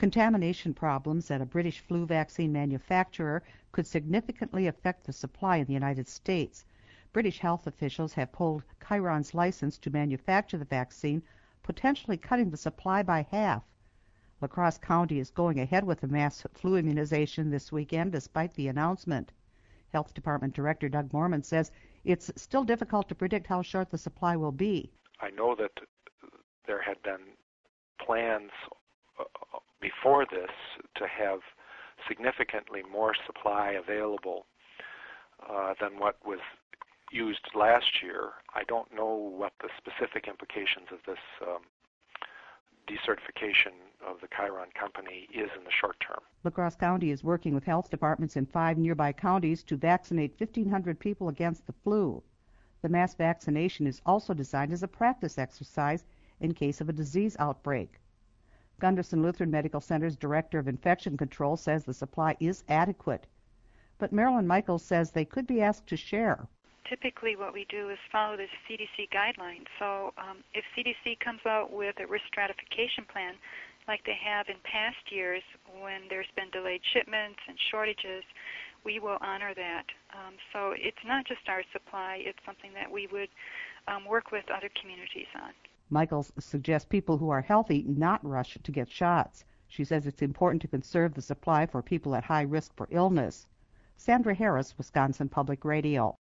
Contamination problems at a British flu vaccine manufacturer could significantly affect the supply in the United States. British health officials have pulled Chiron's license to manufacture the vaccine, potentially cutting the supply by half. La Crosse County is going ahead with the mass flu immunization this weekend despite the announcement. Health Department Director Doug Moorman says it's still difficult to predict how short the supply will be. I know that there had been plans before this to have significantly more supply available than what was used last year. I don't know what the specific implications of this decertification of the Chiron company is in the short term. La Crosse County is working with health departments in 5 nearby counties to vaccinate 1,500 people against the flu. The mass vaccination is also designed as a practice exercise in case of a disease outbreak. Gunderson Lutheran Medical Center's Director of Infection Control says the supply is adequate. But Marilyn Michaels says they could be asked to share. Typically what we do is follow the CDC guidelines. So if CDC comes out with a risk stratification plan like they have in past years when there's been delayed shipments and shortages, we will honor that. So it's not just our supply, it's something that we would work with other communities on. Michaels suggests people who are healthy not rush to get shots. She says it's important to conserve the supply for people at high risk for illness. Sandra Harris, Wisconsin Public Radio.